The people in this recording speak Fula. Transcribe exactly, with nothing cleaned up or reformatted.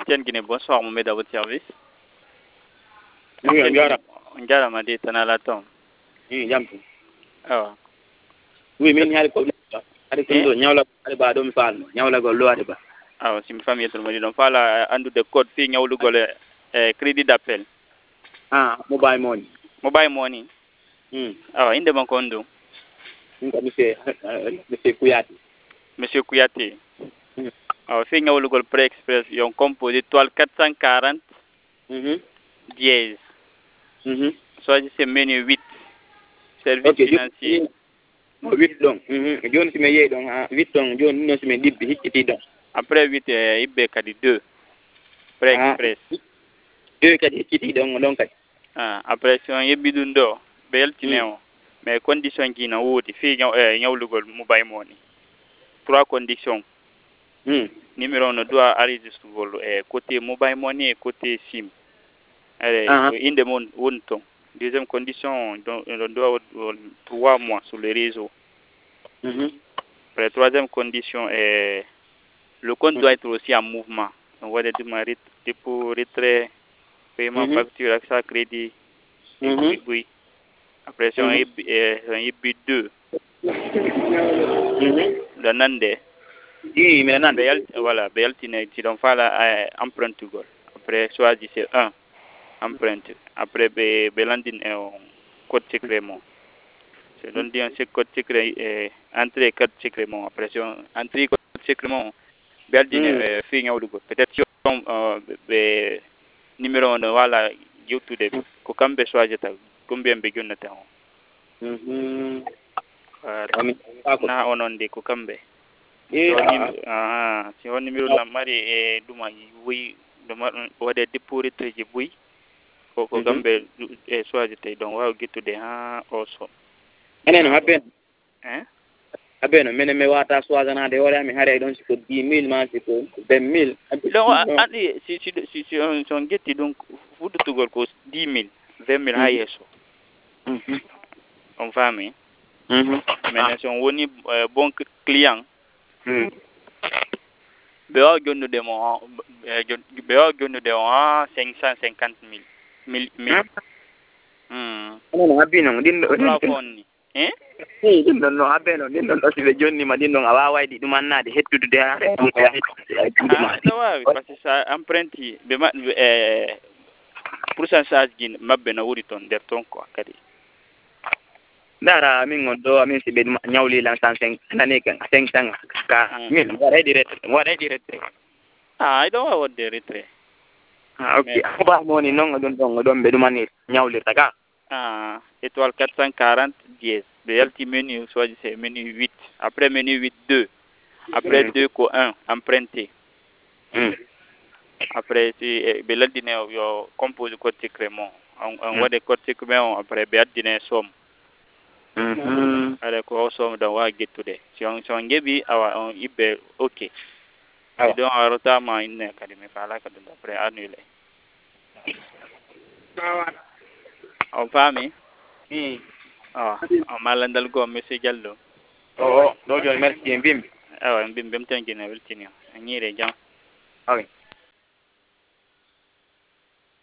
Etienne Guinée, bonsoir, Mohamed à votre service. Oui, Ngara. Ngara m'a dit, t'en as la tombe. Oui, jam. Ah. Oui, mais il y a le problème. Ari kundo nyawla ari ba dum fal nyawla go lo ari ba. Ah, si mi famille to modi don fala andu de code fi nyawlu gole eh crédit d'appel. Ah, mobile money. Mobile money. Hmm. Ah, inde ban kondo. Nka monsieur monsieur Kouyaté. Monsieur Kouyaté. Hmm. Ah, fi nyawlu gole pré express yon composé étoile quatre cent quarante. Mhm. Dièse. Mhm. Soit c'est menu huit. Service Okay, financier. Oh, huit donc. Mhm. Jon si me yé donc huit donc jon no si me dibbi hicciti donc. Après huit eh, ibbe kadi deux. Pré express. deux kadi hicciti donc donc kadi. Ah, après si on yebidun do beltineo. Mais condition qui na wodi fi nyaw eh, nyawlugol mobile money. Trois conditions. Hmm. Numéro no doit enregistrer eh, côté mobile money et côté SIM. Allez, Ah. inde mon wonton. Deuxième condition, on doit trois mois sur le réseau. Mhm. La troisième condition est le compte doit être aussi en mouvement. On va dire dépôt, retrait, paiement, Mhm. facture, accès, crédit, et Mhm. oui, oui. Après, si on est B deux, Mhm. le Nande, Oui, mais nan. voilà, Beltine, tu dois faire la empreinte. Après, choisissez un, empreinte. Après, Belandine est un code secret. C'est donc un code secret, entrée code secret. Après, si on entrée code secret, Beldine fi nyawlugo peut-être si on be numéro on wala youtube ko kambe swajata kumbe be jonnata on Mhm. na ononde ko kambe Eh, ah si on numéro na mari e duma wi duma wade dépôt treje buy ko ko kambe e swajata donc wa gettude ha also enen haben hein abeno mene me wata swagana de wala mi hare don siko dix mille ma siko vingt mille donc andi si si si si on son getti donc fudu tugol ko dix mille vingt mille ha yeso mhm on fami mhm mais si on woni bon client mhm be o jonnu de mo be o jonnu de o cinq cent cinquante mille mille hmm enen abino din do plafond ni hein eh din don no abeno din don si be jonni ma din don awa waydi dum annade hettude de ha ah do wa parce que ça empreinte be ma eh pourcentage gin mabbe na wuri ton der ton ko kadi dara min on do min si be nyawli lan cent cinq nane kan cinq cent ka min wara direct wara direct ah I don't want the retrait ah okay ba mo ni non don don don be dum ani nyawli taka ah étoile quatre cent quarante dièse be yalti menu soit c'est menu huit après menu huit deux après deux ko un emprunté après si be ladine yo compose code secret mon on wade code secret on après be adine somme mhm ala ko somme da wa gettude si on si on gebi awa on ibe okay si don arota ma inne kadi me fala ka dum après annulé on fami hmm ah on malandal go monsieur Diallo oh do jo merci bim awa bim bim tan gina weltini ngire jam okay